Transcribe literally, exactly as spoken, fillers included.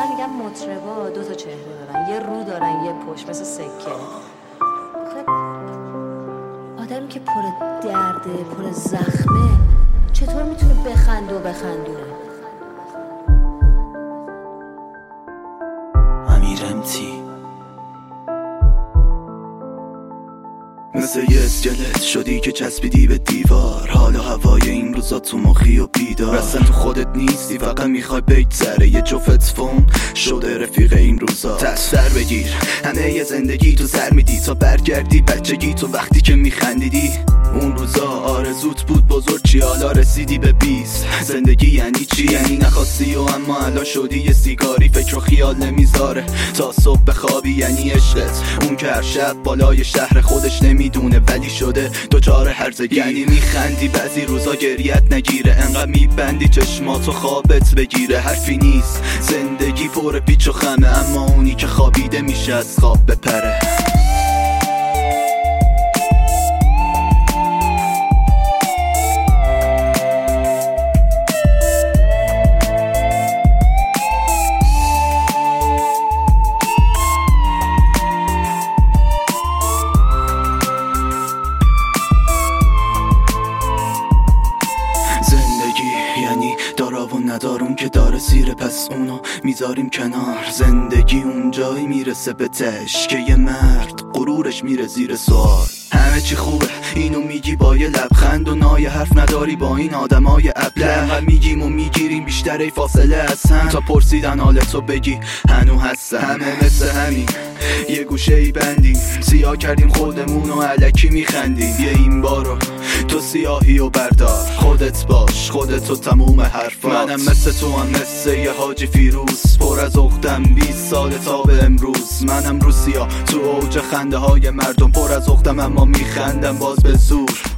آخه میگم مطربا دو تا چهره دارن، یه رو دارن یه پشت، مثل سکه. آخه آدمی که پر درده، پر زخمه، چطور میتونه بخنده و بخندونه؟ امیرمتی مثل یه اسکلت شدی که چسبیدی به دیوار، حال و هوای این روزا تو مخی و بیدار، اصلا تو خودت نیستی، فقط میخوای بگذره. یه جفت فون شده رفیق این روزا. تسر بگیر همه یه زندگی تو سر میدی تا برگردی بچگی تو، وقتی که میخندیدی اون روزا آرزوت بود بزرگ چی، حالا رسیدی به بیست. زندگی یعنی چی؟ یعنی نخواستی و اما الان شدی یه سیگاری، فکر و خیال نمیذاره تا صبح بخوابی. یعنی عشقت اون که هر شب بالای شهر خودش نمیدونه ولی شده دوچار هرزگی. یعنی میخندی بعضی روزا گریت نگیره، انقدر میبندی چشماتو خوابت بگیره. حرفی نیست زندگی پر پیچ و خمه، اما اونی که خوابیده میشه از خواب بپره. دارا و ندارون که داره سیره، پس اونو میذاریم کنار. زندگی اون جایی میرسه به تش که یه مرد غرورش میره زیر سوال. همه چی خوبه اینو میگی با یه لبخند و نای حرف نداری با این آدمای ابله. انقدر میگیم و میگیریم بیشتر ای فاصله از هم تا پرسیدن حالتو بگی هنو هستم. همه مثل همین یه گوشه ای بندیم، سیاه کردیم خودمون و علکی میخندیم. یه این بارو تو سیاهی و بردار، خودت باش خودتو تموم حرفات. منم مثل تو هم مثل یه حاجی فیروز، پر از عقدم بیست سال تا به امروز. منم رو سیاه تو اوج خنده های مردم، پر از عقدم اما میخندم باز به زور.